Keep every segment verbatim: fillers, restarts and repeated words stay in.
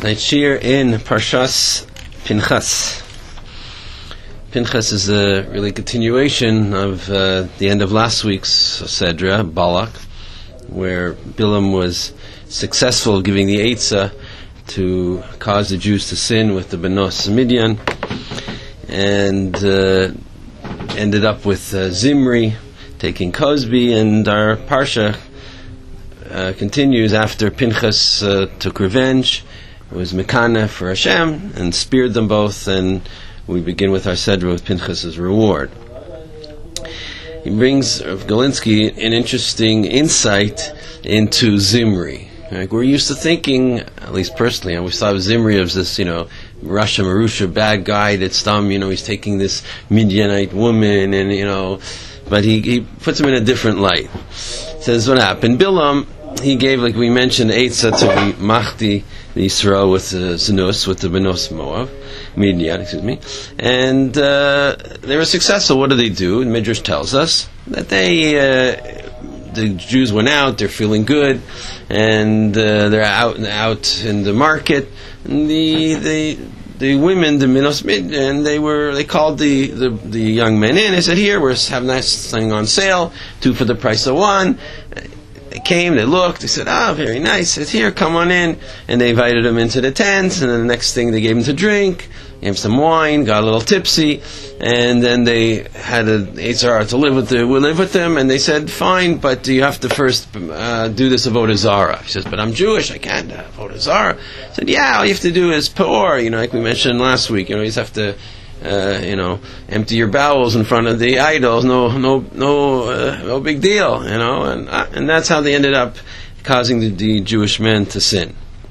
Tonight's shir in Parshas Pinchas. Pinchas is a really continuation of uh, the end of last week's Sedra, Balak, where Bilam was successful giving the Eitzah to cause the Jews to sin with the Benos Midian, and uh, ended up with uh, Zimri taking Cosby, and our Parsha uh, continues after Pinchas uh, took revenge. It was Mekana for Hashem and speared them both, and we begin with our Sedra with Pinchas' reward. He brings Rav Galinsky an interesting insight into Zimri. Like, we're used to thinking, at least personally, I always thought of Zimri as this, you know, Rasha Marusha, bad guy that's dumb, you know, he's taking this Midianite woman, and, you know, but he, he puts him in a different light. Says what happened. Bilam, he gave, like we mentioned, Eitzah to be Machdi, the Yisrael with the Zenus, with the Benos Moab, Midian, excuse me, and uh, they were successful. What do they do? And Midrash tells us that they, uh, the Jews went out, they're feeling good, and uh, they're out and out in the market, and the the the women, the Benos Midian, they were they called the, the the young men in. They said, "Here, we're having nice thing on sale, two for the price of one." They came, they looked, they said, "Ah, very nice, it's here, come on in." And they invited him into the tent, and then the next thing they gave him to drink, gave him some wine, got a little tipsy, and then they had an Eitzah to live with the, we live with them, and they said, "Fine, but you have to first uh, do this Avodah Zarah." He says, "But I'm Jewish, I can't uh, Avodah Zarah." He said, "Yeah, all you have to do is Peor, you know, like we mentioned last week, you know, you just have to Uh, you know, empty your bowels in front of the idols. No, no, no, uh, no big deal. You know, and uh, and that's how they ended up causing the, the Jewish men to sin.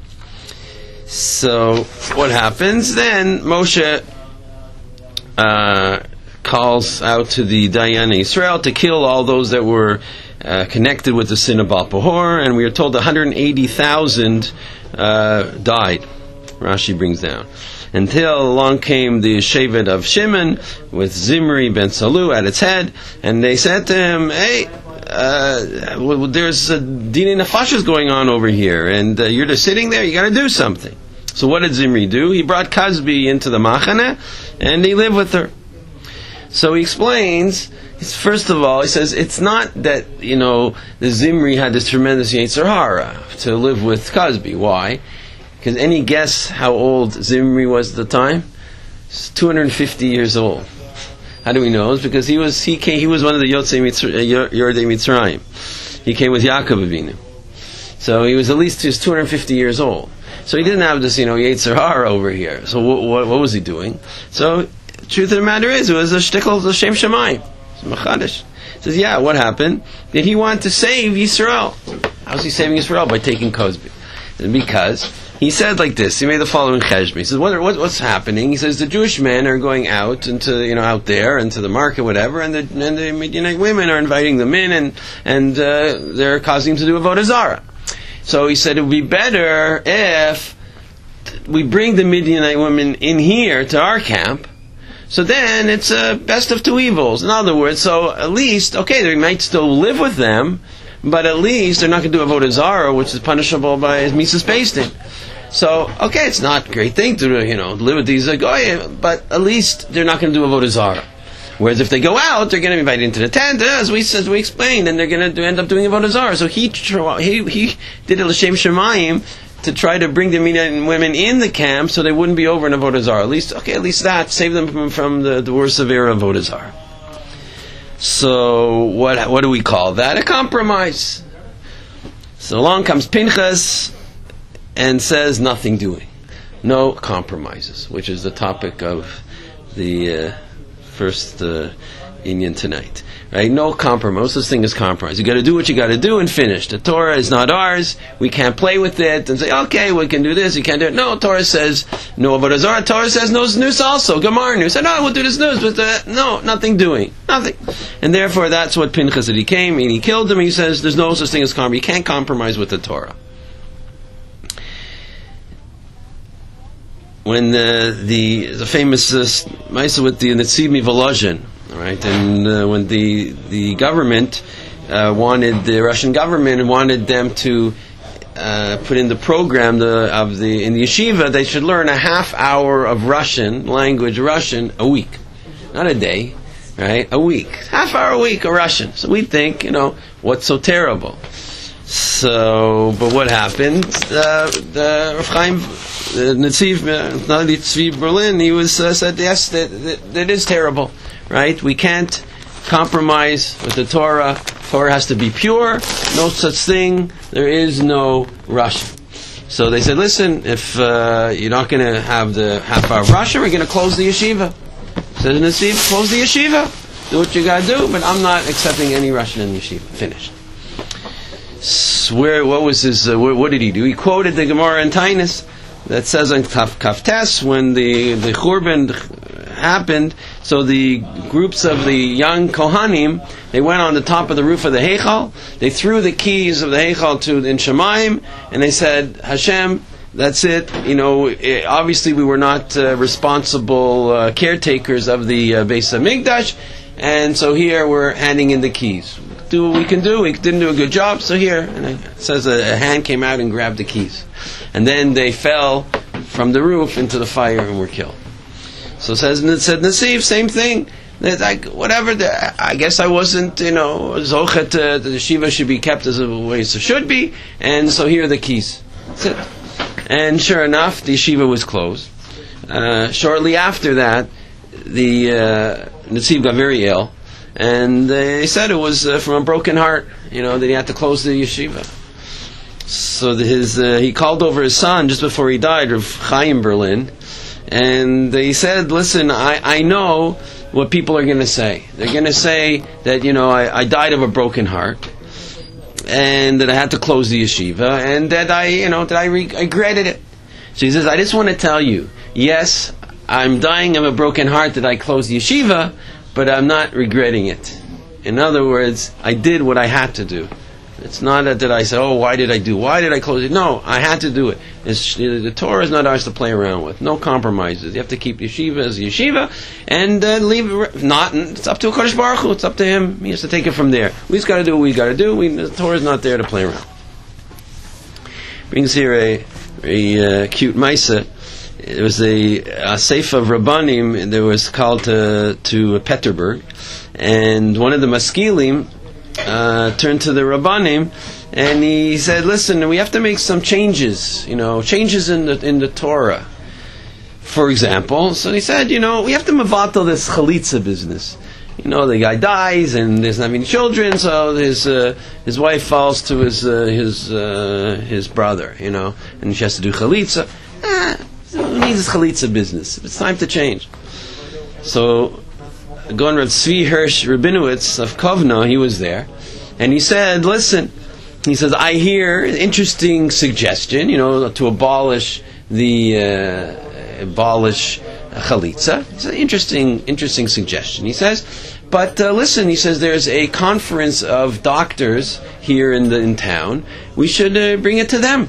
So what happens then? Moshe uh, calls out to the Dayan Israel to kill all those that were uh, connected with the sin of Baal Pehor, and we are told one hundred eighty thousand uh, died. Rashi brings down. Until along came the Shevet of Shimon with Zimri ben Salu at its head, and they said to him, "Hey, uh, well, there's a Dinei Nefashos going on over here, and uh, you're just sitting there, you got to do something." So what did Zimri do? He brought Cosby into the Machane, and he lived with her. So he explains, first of all, he says, it's not that, you know, the Zimri had this tremendous Yetzer Hara to live with Cosby. Why? Because any guess how old Zimri was at the time? He's two hundred fifty years old. How do we know? It's because he was he came, he was one of the Yotzei Yordei Mitzrayim. He came with Yaakov Avinu, so he was at least he was two hundred fifty years old. So he didn't have this, you know, Yetzer Hara over here. So what, what, what was he doing? So the truth of the matter is, it was a shtickle, the Shem Shemayim, Machadish. He says, yeah, what happened? Did he want to save Yisrael? How's he saving Yisrael? By taking Cosby. Because he said like this. He made the following cheshbon. He says, what, what, "What's happening?" He says, "The Jewish men are going out into, you know, out there into the market, whatever, and the and the Midianite women are inviting them in, and and uh, they're causing them to do Avodah Zarah." So he said it would be better if we bring the Midianite women in here to our camp. So then it's a best of two evils. In other words, so at least, okay, they might still live with them, but at least they're not going to do Avodah Zarah, which is punishable by Mises Pasting. So, okay, it's not a great thing to, you know, live with these uh, goyim, but at least they're not going to do Avodah Zarah. Whereas if they go out, they're going to be invited into the tent, as we as we explained, and they're going to end up doing Avodah Zarah. So he he he did it l'shem shemayim to try to bring the Midian women in the camp, so they wouldn't be over in Avodah Zarah. At least, okay, at least that save them from, from the, the worst severe Avodah Zarah. So what what do we call that? A compromise. So along comes Pinchas and says nothing doing, no compromises, which is the topic of the uh, first uh, Inyan tonight. Right? No compromise. This thing is compromise. You got to do what you got to do and finish. The Torah is not ours. We can't play with it and say, okay, we can do this. You can't do it. No, Torah says no Avodah Zarah. Torah says no snus also. Gemar news. No, we'll do the snus, but uh, no, nothing doing, nothing. And therefore, that's what Pinchas did. He came and he killed him. He says there's no such thing as compromise. You can't compromise with the Torah. When uh, the the famous uh, Maisa with the Netziv Volozhin, right, and uh, when the the government uh, wanted the Russian government wanted them to uh, put in the program the, of the in the yeshiva, they should learn a half hour of Russian language, Russian a week, not a day, right? A week, half hour a week of Russian. So we think, you know, what's so terrible? So, but what happened? Uh, the Rav Chaim, the Netziv, Nadi Tzvi Berlin, he was uh, said yes, that, that that is terrible, right? We can't compromise with the Torah. Torah has to be pure. No such thing. There is no Russian. So they said, listen, if uh, you're not going to have the half hour of Russian, we're going to close the yeshiva. Says Netziv, close the yeshiva. Do what you got to do, but I'm not accepting any Russian in the yeshiva. Finished. Where, what was his? Uh, what, what did he do? He quoted the Gemara in Tainus that says on Kaf, Kaftes when the the Churban happened. So the groups of the young Kohanim, they went on the top of the roof of the Heichal. They threw the keys of the Heichal to in Shemaim, and they said, Hashem, that's it. You know, it, obviously we were not uh, responsible uh, caretakers of the uh, Beis HaMikdash, and so here we're handing in the keys. Do what we can do. We didn't do a good job, so here. And it says a, a hand came out and grabbed the keys, and then they fell from the roof into the fire and were killed. So it says it said Netziv, same thing. That like whatever. The, I guess I wasn't, you know, zochet. Uh, the yeshiva should be kept as a way it should be, and so here are the keys. That's it. And sure enough, the yeshiva was closed. Uh, shortly after that, the uh, Netziv got very ill. And they said it was uh, from a broken heart, you know, that he had to close the yeshiva. So the, his uh, he called over his son just before he died, Rav Chaim Berlin, and they said, listen, I, I know what people are going to say. They're going to say that, you know, I, I died of a broken heart, and that I had to close the yeshiva, and that I, you know, that I re- regretted it. So he says, I just want to tell you, yes, I'm dying of a broken heart that I closed the yeshiva, but I'm not regretting it. In other words, I did what I had to do. It's not that I said, oh, why did I do? Why did I close it? No, I had to do it. It's, the Torah is not ours to play around with. No compromises. You have to keep yeshiva as yeshiva, and uh, leave it not. It's up to Kodesh Baruch Hu. It's up to him. He has to take it from there. We just got to do what we got to do. We, the Torah is not there to play around. Brings here a, a uh, cute Maisa. It was a, a Seif of Rabbanim that was called to, to Peterburg, and one of the Maskilim uh, turned to the Rabbanim, and he said, listen, we have to make some changes, you know, changes in the in the Torah. For example, so he said, you know, we have to mevatel this chalitza business. You know, the guy dies and there's not many children, so his uh, his wife falls to his uh, his uh, his brother, you know, and she has to do chalitza. Eh, who needs this chalitza business? It's time to change. So, going Rav Tzvi Hirsch Rabinowitz of Kovno, he was there, and he said, listen, he says, I hear an interesting suggestion, you know, to abolish the, uh, abolish chalitza. It's an interesting, interesting suggestion. He says, but uh, listen, he says, there's a conference of doctors here in the in town. We should uh, bring it to them.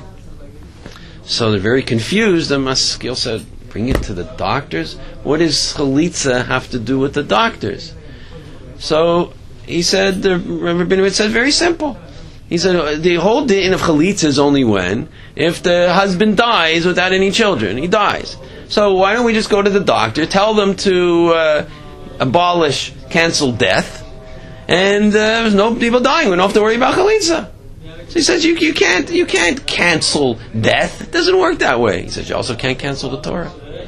So they're very confused. The Maskil said, bring it to the doctors? What does chalitza have to do with the doctors? So he said, the Rabbi Binowitz said, very simple. He said, the whole din of chalitza is only when, if the husband dies without any children, he dies. So why don't we just go to the doctor, tell them to uh, abolish, cancel death, and uh, there's no people dying. We don't have to worry about chalitza. So he says, you, you can't you can't cancel death. It doesn't work that way. He says, you also can't cancel the Torah.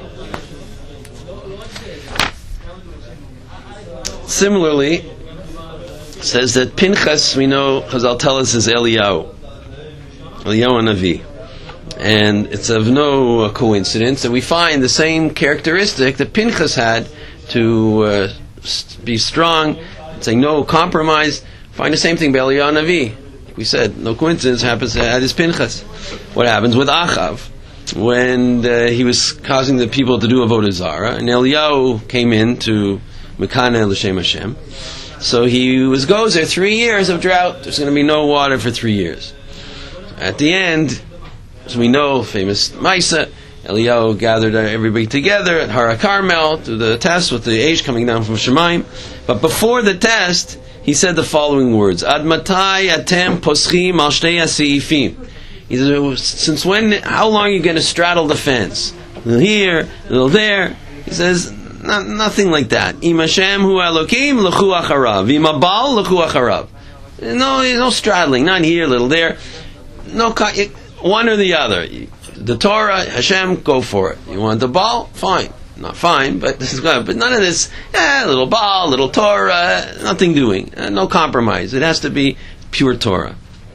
Similarly, says that Pinchas, we know, Chazal tell us, is Eliyahu. Eliyahu Navi. And it's of no coincidence that we find the same characteristic that Pinchas had to uh, be strong, say no compromise. Find the same thing by Eliyahu Navi. We said, no coincidence happens at his Pinchas. What happens with Achav? When uh, he was causing the people to do Avodah Zarah, and Eliyahu came in to Mekana L'Shem Hashem. So he was goes there three years of drought. There's going to be no water for three years. At the end, as we know, famous Maisa, Eliyahu gathered everybody together at Har HaKarmel to the test with the age coming down from Shemaim. But before the test, he said the following words: Ad matai atem poschim al shtei ha'seifim. He says, since when, how long are you going to straddle the fence? A little here, a little there. He says, not, nothing like that. Im Hashem hu Elokim, l'chu acharav. Im Abal, l'chu acharav. No, no straddling, not here, a little there. No, one or the other. The Torah, Hashem, go for it. You want the Baal? Fine. Not fine, but this is good. But none of this, eh, little Baal, little Torah, nothing doing. Uh, no compromise. It has to be pure Torah.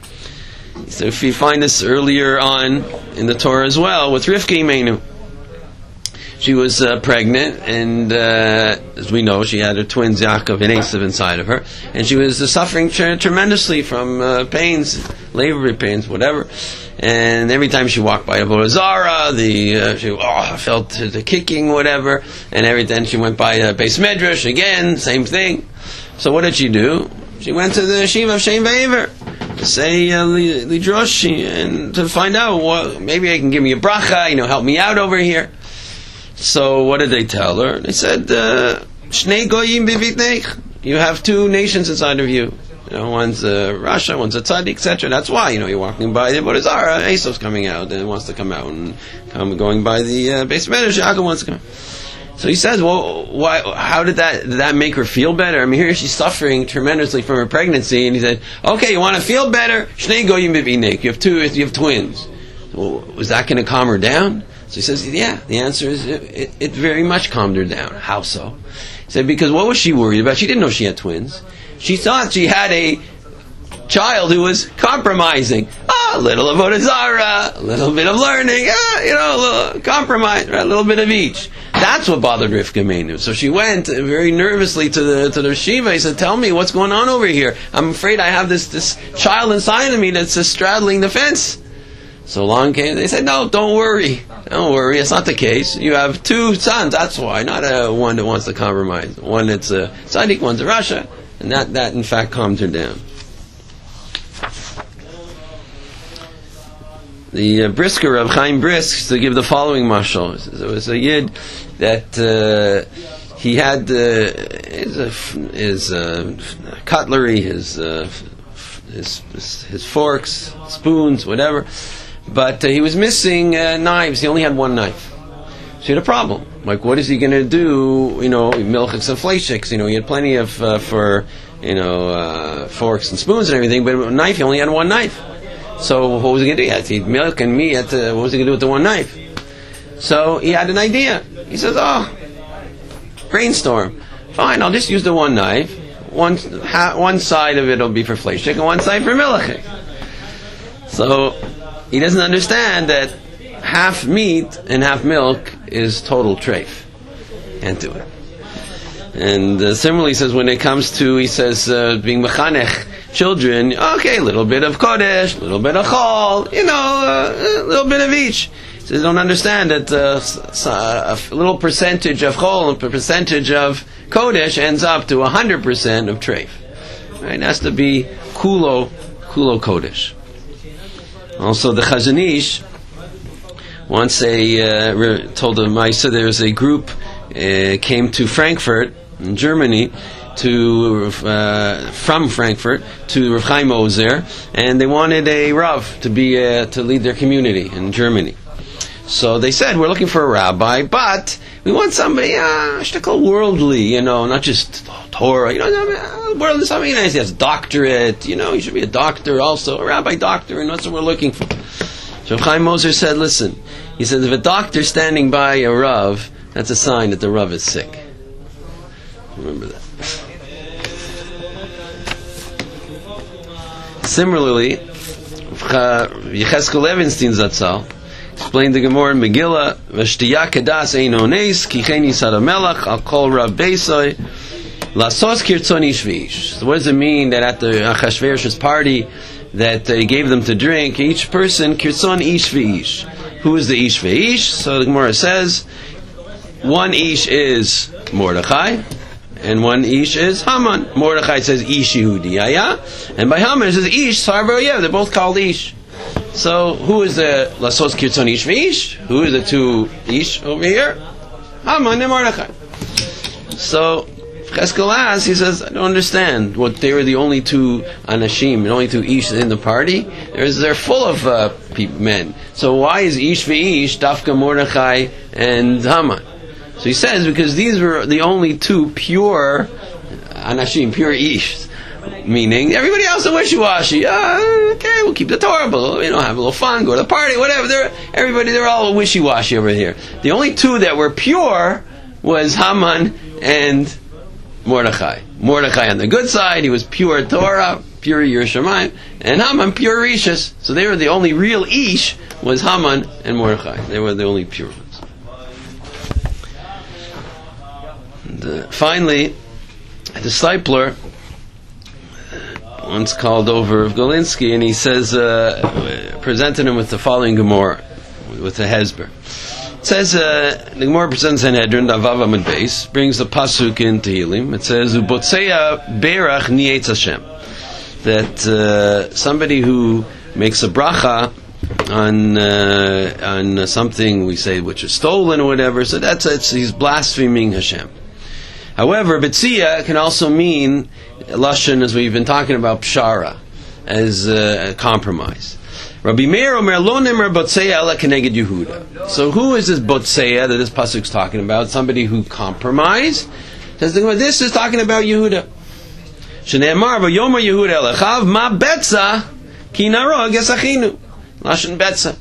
So if you find this earlier on in the Torah as well, with Rivka Imenu. She was uh, pregnant, and uh, as we know, she had her twins Yaakov and Esav inside of her, and she was uh, suffering tre- tremendously from uh, pains, labor pains, whatever. And every time she walked by Avodah Zarah, the uh, she oh, felt the kicking, whatever. And every time she went by uh, Beis Medrash, again, same thing. So what did she do? She went to the Shiva of Shem V'Aver to say uh, Lidrosh and to find out, well, maybe I can give me a bracha, you know, help me out over here. So what did they tell her? They said, Shnei goyim bivitneich. You have two nations inside of you. You know, one's uh, Russia, one's a tzaddik, et cetera. That's why, you know, you're walking by the Avodah Zarah, Esav's coming out and wants to come out, and come going by the uh, Beis Medrash, Yaakov wants to come. So he says, well, why? How did that did that make her feel better? I mean, here she's suffering tremendously from her pregnancy, and he said, okay, you want to feel better? Shnei goyim bivitneich. You have two, you have twins. Well, was that going to calm her down? So he says, yeah, the answer is it, it, it very much calmed her down. How so? He said, because what was she worried about? She didn't know she had twins. She thought she had a child who was compromising. Ah, a little Avodah Zarah, a little bit of learning, ah, you know, a little compromise, right? A little bit of each. That's what bothered Rivka Imenu. So she went very nervously to the to the Shiva. He said, tell me, what's going on over here? I'm afraid I have this, this child inside of me that's uh, straddling the fence. So along came, they said, no, don't worry. Don't worry, it's not the case. You have two sons, that's why. Not a one that wants to compromise. One that's a tzaddik, one's a Rasha. And that, that in fact calmed her down. The uh, Brisker of Chaim Brisk to give the following mashal. It was a yid that uh, he had uh, his, uh, his uh, cutlery, his, uh, his, his his forks, spoons, whatever. But uh, he was missing uh, knives. He only had one knife. So he had a problem. Like, what is he going to do? You know, milchiks and fleishiks. You know, he had plenty of uh, for you know uh, forks and spoons and everything. But a knife, he only had one knife. So what was he going to do? He had to eat milk and meat. To, what was he going to do with the one knife? So he had an idea. He says, "Oh, brainstorm. Fine, I'll just use the one knife. One ha, one side of it will be for fleishik and one side for milchik." So he doesn't understand that half meat and half milk is total treif. Can't do it. And uh, similarly, he says when it comes to, he says, uh, being mechanech children, okay, a little bit of kodesh, a little bit of chol, you know, uh, a little bit of each. He says, don't understand that uh, a little percentage of chol and a percentage of kodesh ends up to one hundred percent of treif. Right? It has to be kulo, kulo kodesh. Also, the Chazon Ish once a uh, told the Maisa there's a group uh, came to Frankfurt in Germany to uh, from Frankfurt to Rav Chaim Ozer, and they wanted a Rav to be uh, to lead their community in Germany. So they said, we're looking for a rabbi, but we want somebody uh, shtickle worldly, you know, not just Torah, you know, worldly something. You know, he has a doctorate, you know, he should be a doctor also, a rabbi doctor, and that's what we're looking for. So Chaim Ozer said, listen, he said, if a doctor's standing by a Rav, that's a sign that the Rav is sick. Remember that. Similarly, Yecheskel Levinstein Zatzal explained the Gemara in Megillah, V'shtiya kedas ein ones, ki chen yisad hamelach, al kol Rav Beisai, lasos kirtzon ish v'ish. So what does it mean that at the Achashverosh's party that he gave them to drink, each person, kirtzon ish v'ish. Who is the ish v'ish? So the Gemara says, one ish is Mordechai, and one ish is Haman. Mordechai says ish Yehudiyaya, and by Haman it says ish Sarva Oyev. They're both called ish. So who is the Lasos Kirtzon ish v'ish? Who is the two ish over here? Haman and Mordechai. So Cheskel asks, he says, I don't understand. What, they were the only two anashim, the only two ish in the party? There's, they're full of uh, pe- men. So why is ish v'ish, Dafka, Mordechai, and Haman? So he says, because these were the only two pure anashim, pure ish. Meaning, everybody else is wishy-washy. Uh, okay, we'll keep the Torah, but, you know, have a little fun, go to the party, whatever. They're, everybody, they're all wishy-washy over here. The only two that were pure was Haman and Mordechai. Mordechai on the good side, he was pure Torah, pure Yerushalayim, and Haman pure Rishis. So they were the only real Ish was Haman and Mordechai. They were the only pure ones. And, uh, finally, a discipler once called over of Golinsky, and he says, uh, presented him with the following Gemara, with the Hezber. It says, uh, the Gemara presents Sanhedrin, Avav Amud Beis, brings the pasuk in Tehillim. It says, "Ubotzeya berach nietz Hashem," that uh, somebody who makes a bracha on uh, on something we say which is stolen or whatever, so that's it's, he's blaspheming Hashem. However, Betzia can also mean lashon, as we've been talking about, pshara, as uh, a compromise. Rabbi Meir Omer lo nemer botzeya ela keneged Yehuda. So who is this botzeya that this pasuk's talking about? Somebody who compromised? Says this is talking about Yehuda. Shneimar v'yomer Yehuda elechav ma betza ki narog esachinu. Lashon betza.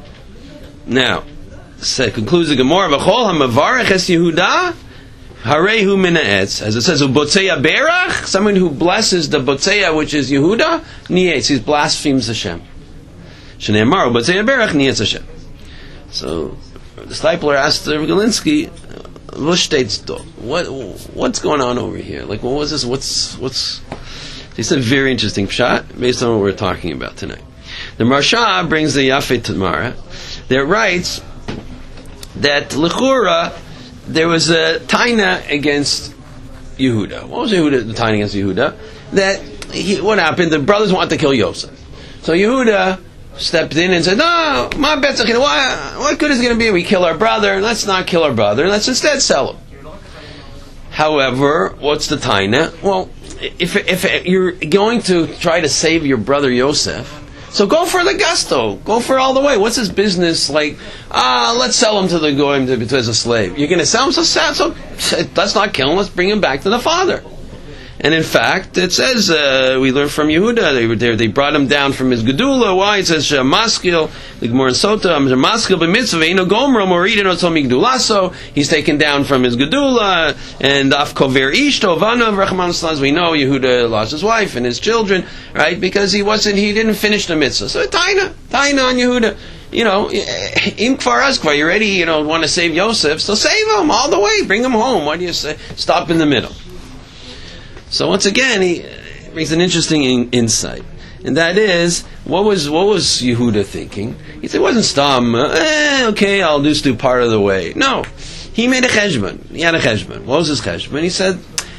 Now, so concludes the Gemara, v'chol ha'mavarech es Yehuda harehu min ha'etz. As it says, botzeya berach, someone who blesses the botzeya, which is Yehuda, nietz, he blasphemes Hashem. Shneimar botzeya berach nietz Hashem. So the discipler asked Rav Galinsky, what what's going on over here? Like, what was this? What's what's? He said, very interesting pshat based on what we're talking about tonight. The Marsha brings the Yafei Tamara that writes that Lechura there was a taina against Yehuda. What was Yehuda, the taina against Yehuda? That he, what happened? The brothers wanted to kill Yosef. So Yehuda stepped in and said, "No, my bet's okay. What, what good is it going to be? We kill our brother. Let's not kill our brother. Let's instead sell him." However, what's the taina? Well, if if you're going to try to save your brother Yosef, so go for the gusto. Go for all the way. What's his business? Like, ah, let's sell him to the goyim to, to, as a slave. You're going to sell him, so sad. So let's not kill him. Let's bring him back to the father. And in fact, it says, uh, we learn from Yehuda, they were there, they brought him down from his gedula. Why? It says, Shamaskil, the Gemara in Sota, Shamaskil b'mitzvah, ino gomra, moridin otzom migdulaso. He's taken down from his gedula, and af kover ishto, vanav, rachman slaz. We know Yehuda lost his wife and his children, right? Because he wasn't, he didn't finish the mitzvah. So, taina, taina on Yehuda. You know, im kfar azkvar, you're ready, you know, want to save Yosef, so save him all the way, bring him home. Why do you say, stop in the middle? So once again, he brings an interesting in, insight, and that is, what was what was Yehuda thinking? He said, it wasn't stam, eh, okay, I'll just do part of the way. No, he made a cheshbon. He had a cheshbon. What was his cheshbon? He said,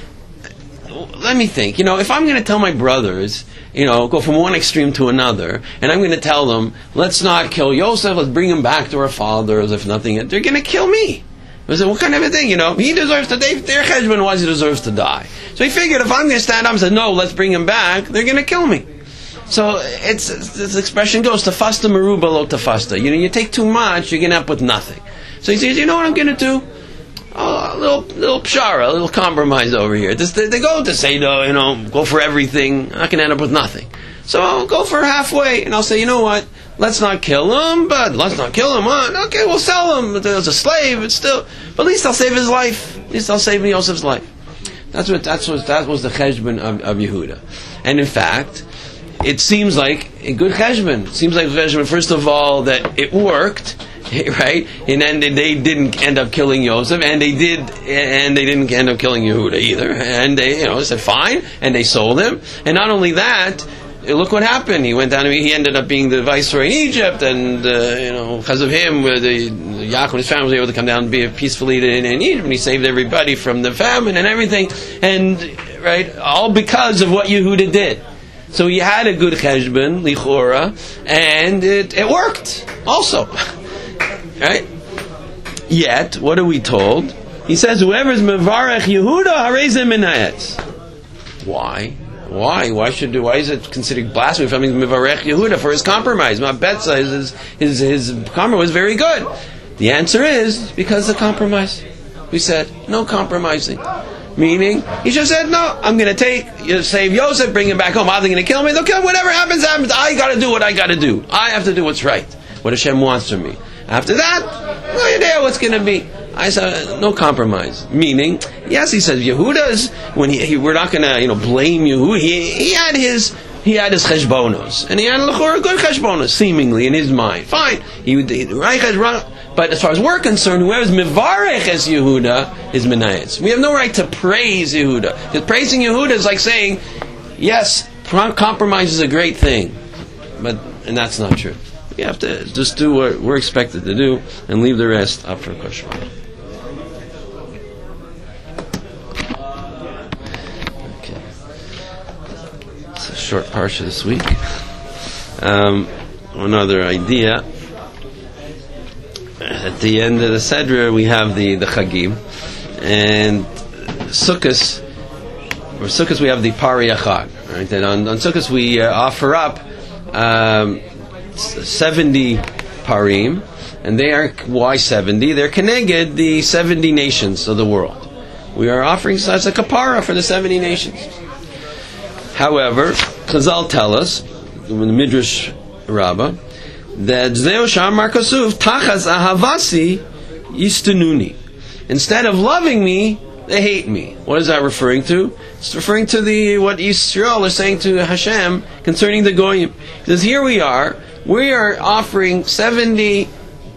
let me think. You know, if I'm going to tell my brothers, you know, go from one extreme to another, and I'm going to tell them, let's not kill Yosef, let's bring him back to our father as if nothing, they're going to kill me. I said, what kind of a thing, you know? He deserves to, they, their cheshbon was he deserves to die. So he figured, if I'm going to stand up and say, no, let's bring him back, they're going to kill me. So it's, this expression goes, tafasta meruba lo tafasta. You know, you take too much, you're going to end up with nothing. So he says, you know what I'm going to do? Oh, a little, little pshara, a little compromise over here. This, they, they go to say, no, you know, go for everything. I can end up with nothing. So I'll go for halfway, and I'll say, you know what? Let's not kill him, but let's not kill him. Huh? Okay, we'll sell him as a slave. It's still, but at least I'll save his life. At least I'll save Yosef's life. That's what. That's what. That was the cheshbon of, of Yehuda. And in fact, it seems like a good cheshbon. It seems like a cheshbon. First of all, that it worked, right? And then they didn't end up killing Yosef, and they did, and they didn't end up killing Yehuda either. And they, you know, said fine, and they sold him. And not only that, look what happened. He went down. He ended up being the viceroy in Egypt, and uh, you know, because of him, the, the Yaakov and his family were able to come down and be peacefully in, in Egypt. And he saved everybody from the famine and everything, and right, all because of what Yehuda did. So he had a good cheshbon, lichora, and it, it worked also. Right? Yet, what are we told? He says, whoever's mevarech Yehuda, harezem minayetz. Why? Why? Why should do? Why is it considered blasphemy for having mevarech Yehuda for his compromise? My betza, his his his compromise was very good. The answer is because of the compromise. We said no compromising, meaning he just said no. I'm going to take you save Yosef, bring him back home. Are they going to kill me? They'll kill him. Whatever happens, happens. I got to do what I got to do. I have to do what's right. What Hashem wants from me. After that, no idea what's going to be. I said no compromise. Meaning, yes, he says Yehuda's when he, he we're not going to you know blame Yehuda. He he had his he had his cheshbonos, and he had a good cheshbonos seemingly in his mind. Fine, he would right right. But as far as we're concerned, whoever's mivarech as Yehuda is menayetz. We have no right to praise Yehuda because praising Yehuda is like saying, yes, compromise is a great thing, but and that's not true. We have to just do what we're expected to do and leave the rest up for Koshma. Okay. It's a short parsha this week. Um, another idea. At the end of the Sedra, we have the, the Chagim. And Sukkos, for Sukkos we have the Pari Achag. Right? And on, on Sukkos we uh, offer up um, seventy parim, and they are, why seventy? They're connected the seventy nations of the world. We are offering as a kapara for the seventy nations. However, Chazal tell us, in the Midrash Rabbah, that Zeo Shamar Kasuv Tachas Ahavasi Yistununi. Instead of loving me, they hate me. What is that referring to? It's referring to the what Yisrael is saying to Hashem concerning the Goyim. He says, here we are, we are offering seventy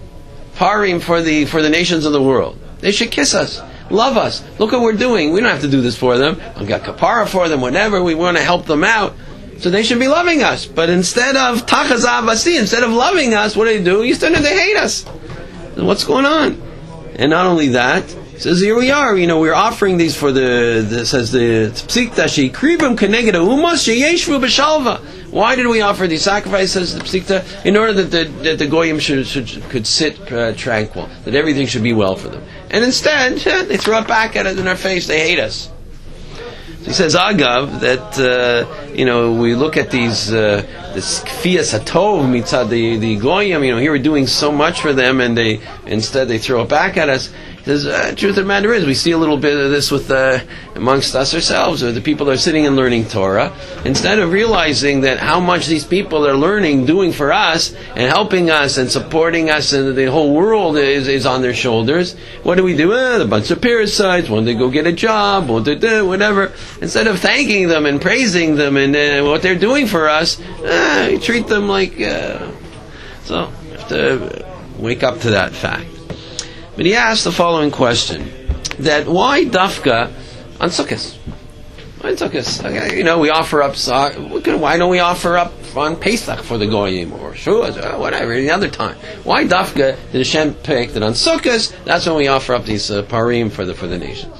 parim for the for the nations of the world. They should kiss us, love us. Look what we're doing. We don't have to do this for them. I've got kapara for them, whatever. We want to help them out. So they should be loving us. But instead of tachaz avasi, instead of loving us, what do they do? Instead they hate us. What's going on? And not only that, it says here we are, you know, we're offering these for the, the says the psikta shekribim keneged umas sheyeshvu b'shalva. Why did we offer these sacrifices, the psikta? In order that the, that the goyim should, should, could sit uh, tranquil, that everything should be well for them. And instead, they throw it back at us in our face. They hate us. So he says, Agav, that uh, you know, we look at these uh, this kfiyas hatov mitzad the the goyim. You know, here we're doing so much for them, and they instead they throw it back at us. The uh, truth of the matter is, we see a little bit of this with uh, amongst us ourselves, or the people that are sitting and learning Torah. Instead of realizing that how much these people are learning, doing for us, and helping us, and supporting us, and the whole world is, is on their shoulders, what do we do? Eh, a bunch of parasites, want to go get a job, want to do whatever. Instead of thanking them and praising them and uh, what they're doing for us, eh, we treat them like... Uh, so, we have to wake up to that fact. But he asked the following question: that why dafka on Sukkot? Why on Sukkot? Okay, you know, we offer up. Why don't we offer up on Pesach for the goyim or Shavuot, whatever, any other time? Why dafka did Hashem pick that on Sukkot? That's when we offer up these uh, parim for the for the nations.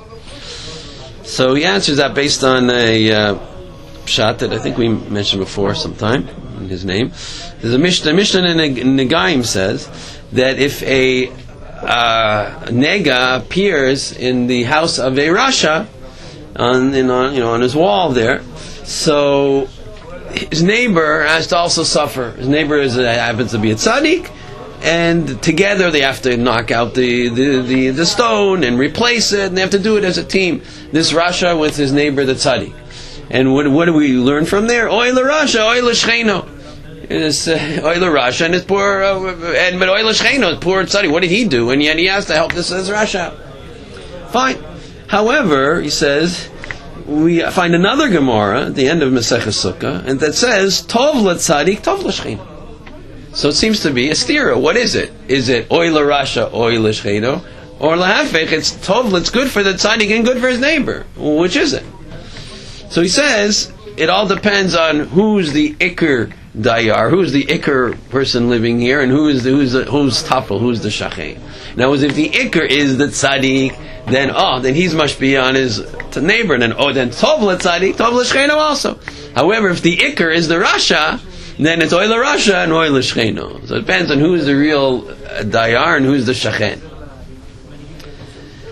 So he answers that based on a uh, pshat that I think we mentioned before sometime in his name. There's a Mishnah. Mishnah in Negaim says that if a Uh, nega appears in the house of a rasha on, in, on you know on his wall there, so his neighbor has to also suffer. His neighbor is, uh, happens to be a tzaddik, and together they have to knock out the, the, the, the stone and replace it, and they have to do it as a team. This rasha with his neighbor the tzaddik. And what, what do we learn from there? Oy la rasha, oy la shcheino. It's Oil uh, Rasha and his poor, uh, and but Oil Shcheino, poor tzaddik. What did he do? And yet he has to help this this Rasha. Fine. However, he says we find another Gemara at the end of Masechah Sukkah, and that says Tov LaTzadik, Tov LaShcheino. So it seems to be a stira. What is it? Is it Oil Rasha, Oil Shcheino, or lahafech? It's Tov. It's good for the tzaddik and good for his neighbor. Which is it? So he says it all depends on who's the ikr dayar, who's the ikr person living here, and who is the, who's the, who's tafel, who's the shachein. Now, if the ikr is the tzaddik, then oh, then he's must be on his neighbor, and then oh, then tov l'tzaddik, tov l'shcheino also. However, if the ikr is the rasha, then it's oil rasha and oil l'shcheino. So it depends on who's the real dayar and who's the shachein.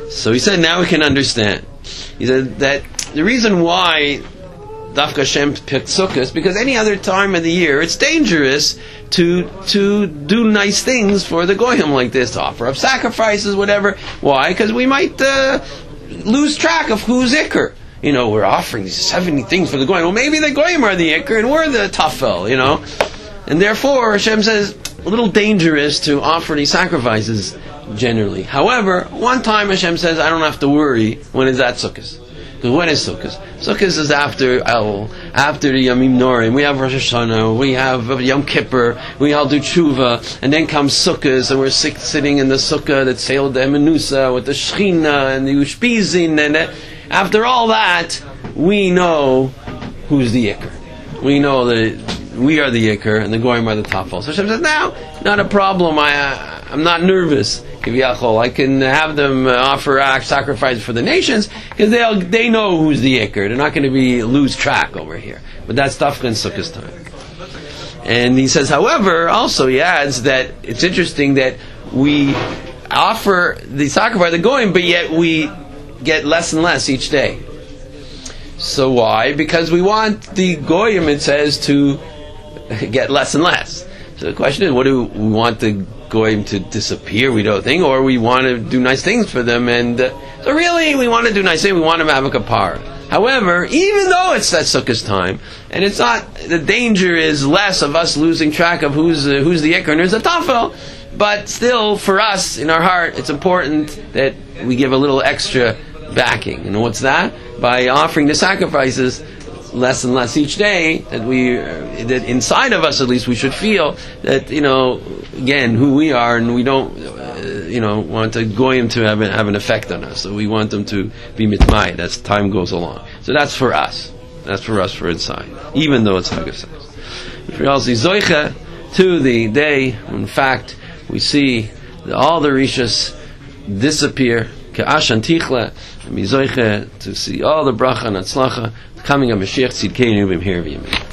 So he said, now we can understand. He said that the reason why Dafka Hashem picked Sukkot is because any other time of the year it's dangerous to to do nice things for the Goyim like this, to offer up sacrifices, whatever. Why? Because we might uh, lose track of who's Iker. You know, we're offering these seventy things for the Goyim. Well, maybe the Goyim are the Iker and we're the Tafel, you know. And therefore, Hashem says, a little dangerous to offer these sacrifices generally. However, one time Hashem says, I don't have to worry when is that Sukkot. Because when is Sukkot? Sukkot is after Elul, after the Yamim Norim. We have Rosh Hashanah, we have Yom Kippur, we all do Tshuva, and then comes Sukkot, and we're sit- sitting in the Sukkah that sailed the Emenusa with the Shechina and the Ushpizin, and uh, after all that, we know who's the Iker. We know that we are the Iker, and the Goyim are the Tafel. So Hashem says, now, not a problem, I, uh, I'm not nervous. I can have them uh, offer act sacrifice for the nations because they they know who's the Iker. They're not going to be lose track over here. But that's Dafka and Sukkot's time. And he says, however, also he adds that it's interesting that we offer the sacrifice the Goyim, but yet we get less and less each day. So why? Because we want the Goyim, it says, to get less and less. So the question is, what do we want the Goyim to disappear, we don't think, or we want to do nice things for them, and uh, so really we want to do nice things, we want them to have a kapara. However, even though it's that Sukkot's time, and it's not, the danger is less of us losing track of who's uh, who's the Iker and who's the Tafel, but still, for us, in our heart, it's important that we give a little extra backing. And what's that? By offering the sacrifices less and less each day, that we, uh, that inside of us at least, we should feel that, you know, again, who we are, and we don't, uh, you know, want the Goyim to have, have an effect on us. So we want them to be mitmai as time goes along. So that's for us. That's for us for inside, even though it's Haggadah. We also see Zoicha to the day when, in fact, we see that all the Rishas disappear, Ka'ashan Tichla, and Zoicha to see all the bracha and atzlacha coming of Mashiach Tzidkeinu b'mher v'yimeh.